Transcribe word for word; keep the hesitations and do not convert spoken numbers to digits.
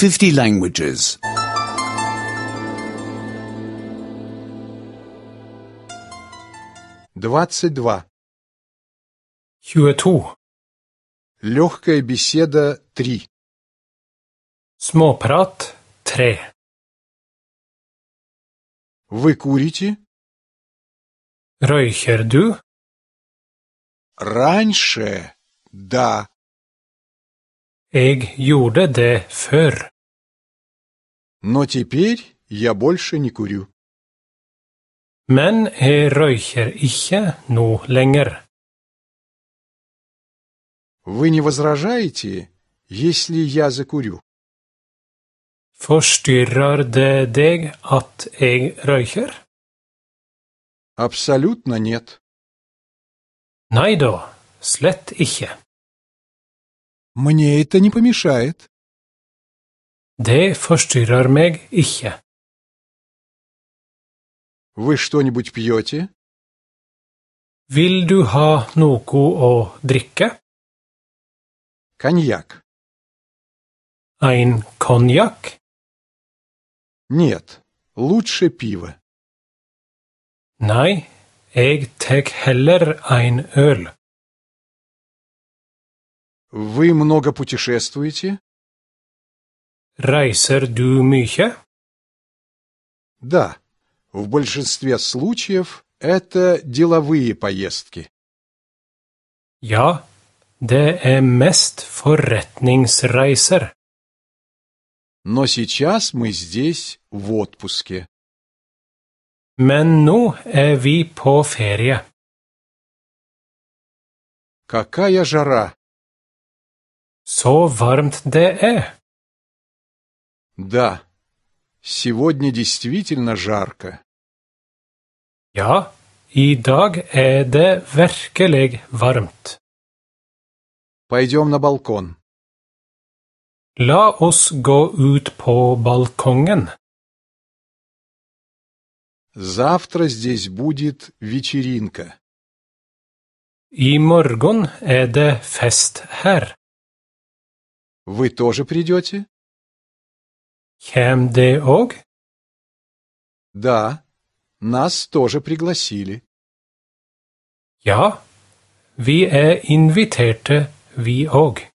fifty languages. двадцать два. tjueto. Легкая беседа три. Småprat tre. Вы курите? Røyker du? Раньше, да. Jeg gjorde det før. Но теперь я больше не курю. Men jeg røyker ikke nå lenger. Вы не возражаете, если я закурю? Forstyrrer det deg at jeg røyker? Абсолютно нет. Nei da, slett ikke. Мне это не помешает. Det forstyrrer meg ikke. Вы что-нибудь пьете? Vil du ha noe å drikke? Коньяк. Ein konjakk? Нет, лучше пиво. Nei, jeg tek heller ein øl. Вы много путешествуете? Reiser du mye? Да, в большинстве случаев это деловые поездки. Ja, det er mest forretningsreiser. Но сейчас мы здесь в отпуске. Men nå er vi på ferie. Какая жара! Så varmt det er. Да, сегодня действительно жарко. Ja, i dag er det virkelig varmt. Пойдем на балкон. La oss gå ut på balkongen. Завтра здесь будет вечеринка. I morgen er det fest her. Вы тоже придете? Kjem det òg? Да, нас тоже пригласили. Ja, vi er inviterte, vi òg.